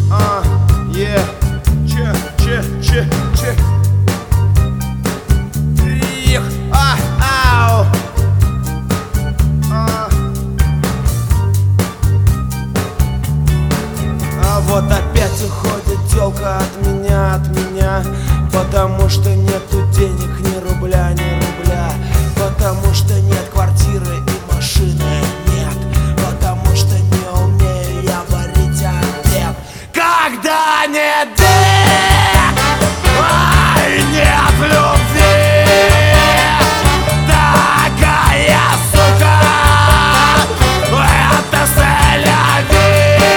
Yeah. Че. Их, ау. А вот опять уходит тёлка от меня, потому что нету денег ни рубля, потому что нет квартиры и машины нет, потому что не умею я варить обед. Когда нет денег, нет любви, такая сука, это селяви.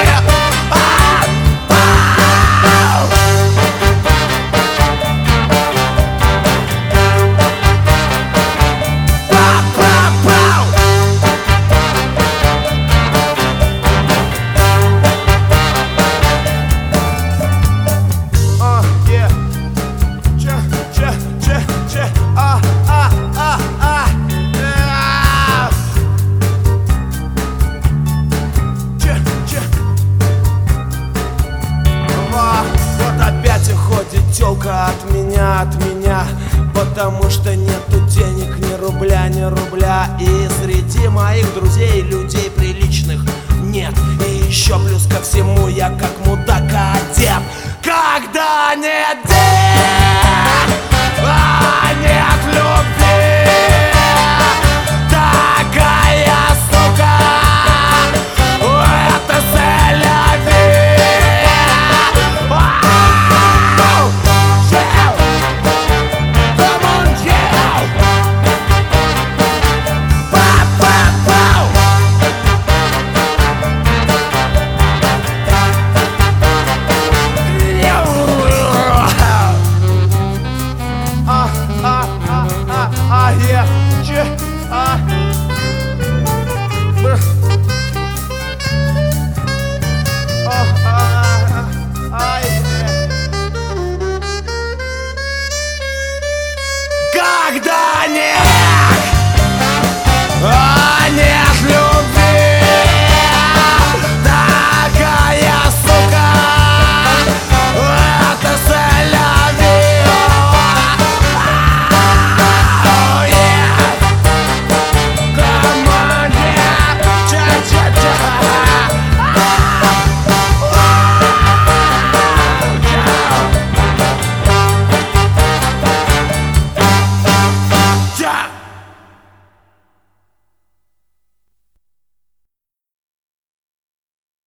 Тёлка от меня, потому что нету денег ни рубля. И среди моих друзей людей приличных нет. И еще плюс ко всему я как мудак одет. Когда нет денег,